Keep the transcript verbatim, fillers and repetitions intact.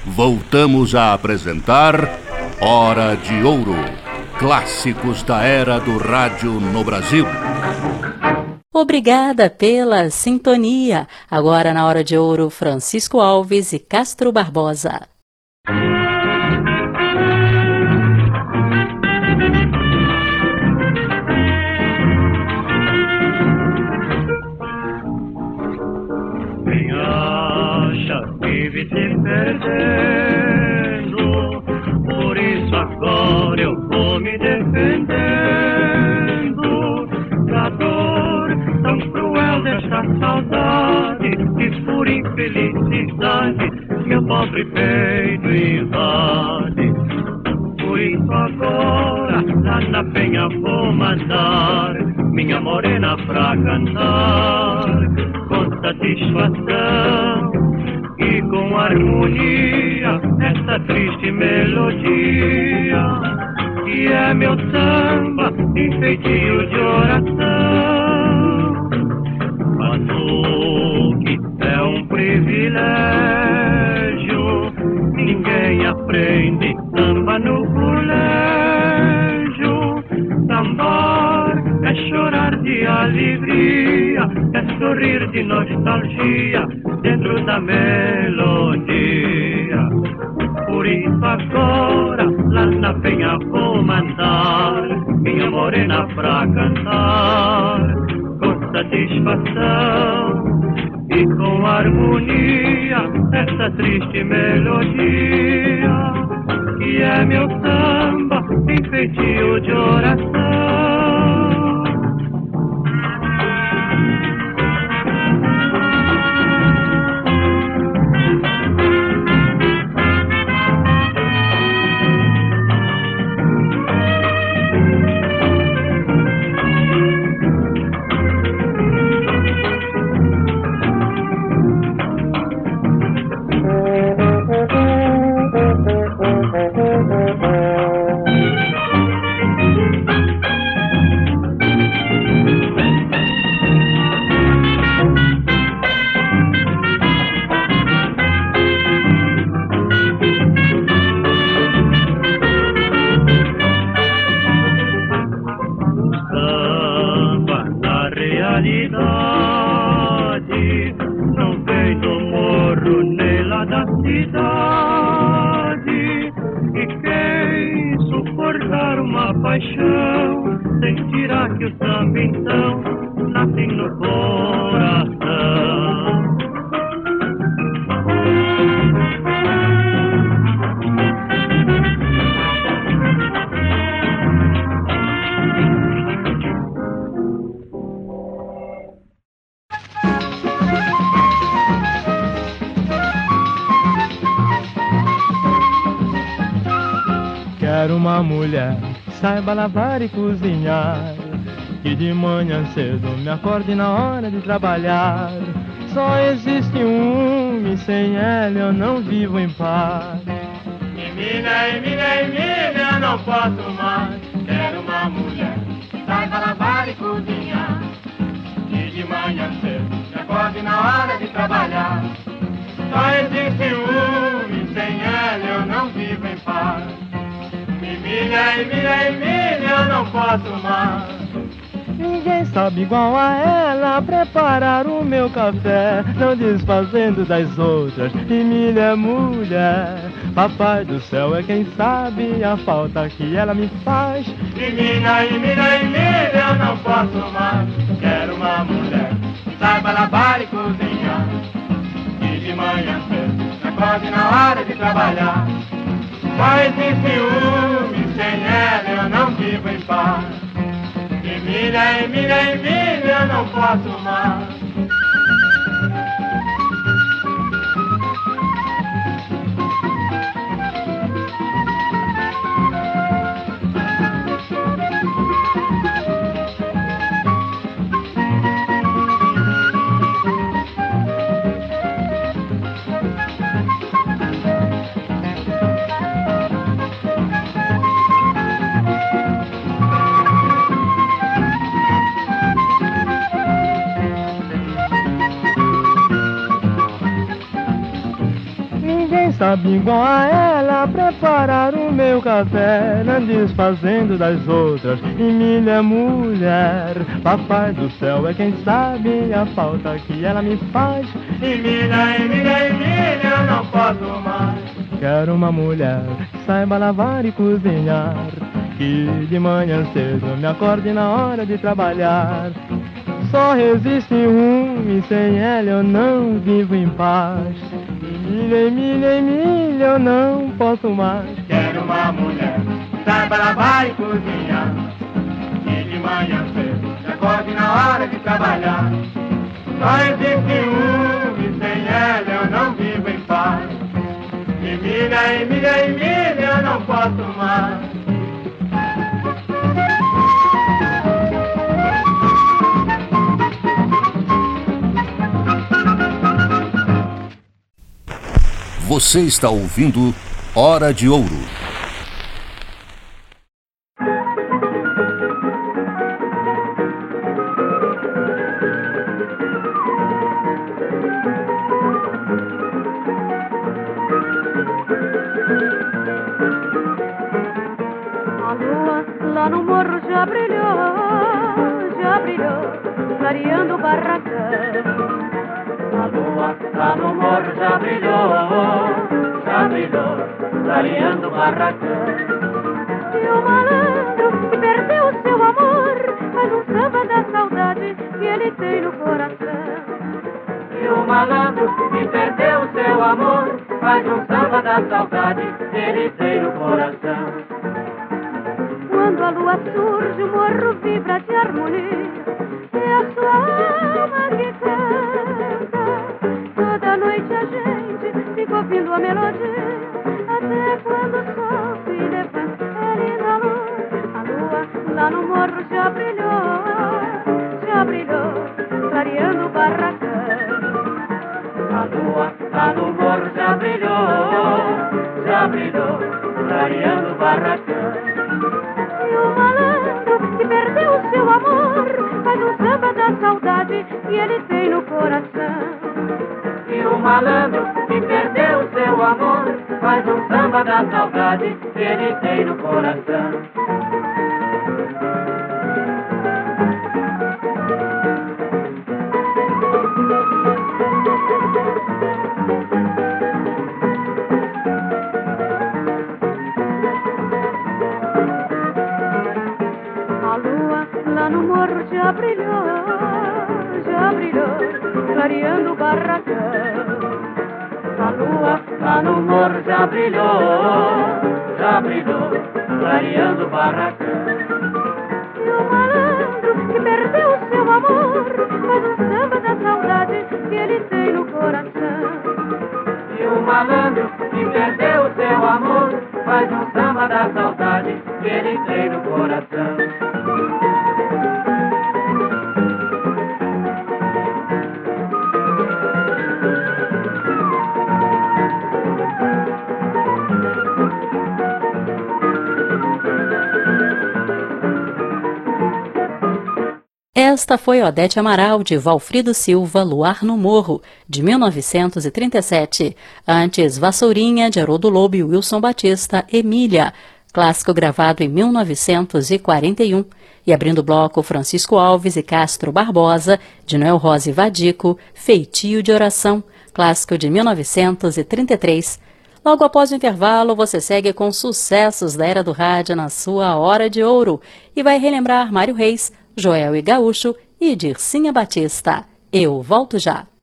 voltamos a apresentar Hora de Ouro, clássicos da era do rádio no Brasil. Obrigada pela sintonia. Agora na Hora de Ouro, Francisco Alves e Castro Barbosa. Quem acha vive se perdendo, por isso agora eu vou me defendendo da dor tão cruel desta saudade, que por infelicidade meu pobre peito invade. Por isso agora lá na penha vou mandar minha morena pra cantar com satisfação e com harmonia essa triste melodia, que é meu samba em feitio de oração. Batuque é um privilégio, ninguém aprende samba no colégio. Sambar é chorar de alegria, é sorrir de nostalgia dentro da melodia. Por isso agora lá na penha vou mandar minha morena pra cantar com satisfação e com harmonia essa triste melodia, que é meu samba em feitio de oração. Sentirá que o samba então nasce no coração. Quero uma mulher que saiba lavar e cozinhar, que de manhã cedo me acorde na hora de trabalhar. Só existe um e sem ela eu não vivo em paz. Emília, Emília, Emília, eu não posso mais. Quero uma mulher que saiba lavar e cozinhar, que de manhã cedo me acorde na hora de trabalhar. Só existe um e sem ela eu não vivo em paz. Emília, Emília, Emília, eu não posso mais. Ninguém sabe igual a ela preparar o meu café, não desfazendo das outras. Emília é mulher, papai do céu é quem sabe a falta que ela me faz. Emília, Emília, Emília, eu não posso mais. Quero uma mulher que saiba lavar e cozinhar, que de manhã cedo se acorde na hora de trabalhar. Só existe um e sem ela eu não vivo em paz. Emília, Emília, Emília, eu não posso mais. sabe igual a ela preparar o meu café, não desfazendo das outras. Emília é mulher, papai do céu é quem sabe a falta que ela me faz. Emília, Emília, Emília, eu não posso mais. Quero uma mulher que saiba lavar e cozinhar, que de manhã cedo me acorde na hora de trabalhar. Só resiste um e sem ela eu não vivo em paz. Emília, Emília, Emília, eu não posso mais. Quero uma mulher que saiba lavar e cozinhar, que de manhã cedo se acorde na hora de trabalhar. Só existe um e sem ela eu não vivo em paz. Emília, Emília, Emília, eu não posso mais. Você está ouvindo Hora de Ouro. A lua lá no morro já brilhou, já brilhou, clareando o barracão. A lua lá no morro já brilhou, já brilhou, clareando o barracão. E o malandro que perdeu o seu amor faz um samba da saudade que ele tem no coração. E o malandro que perdeu o seu amor faz um samba da saudade que ele tem no coração. Quando a lua surge, o morro vibra de harmonia, é a sua alma que canta. Toda noite a gente fica ouvindo a melodia, até quando o sol se levanta. É linda a lua, a lua lá no morro já brilhou, já brilhou, clareando o barracão. A lua lá no morro já brilhou, já brilhou, clareando o barracão. E o malandro que perdeu o seu amor faz um samba da saudade que ele tem no coração. E o malandro que perdeu o seu amor faz um samba da saudade que ele tem no coração. A lua lá no morro já brilhou, já brilhou, clareando o barracão. A lua lá no morro já brilhou, já brilhou, clareando o barracão. E o malandro que perdeu o seu amor faz um samba da saudade que ele tem no coração. E o malandro que perdeu o seu amor faz um samba da saudade que ele tem no coração. Esta foi Odete Amaral, de Valfrido Silva, Luar no Morro, de mil novecentos e trinta e sete. Antes, Vassourinha, de Haroldo Lobo e Wilson Batista, Emília, clássico gravado em mil novecentos e quarenta e um. E abrindo o bloco, Francisco Alves e Castro Barbosa, de Noel Rosa e Vadico, Feitio de Oração, clássico de mil novecentos e trinta e três. Logo após o intervalo, você segue com sucessos da Era do Rádio na sua Hora de Ouro e vai relembrar Mário Reis, Joel e Gaúcho e Dircinha Batista. Eu volto já.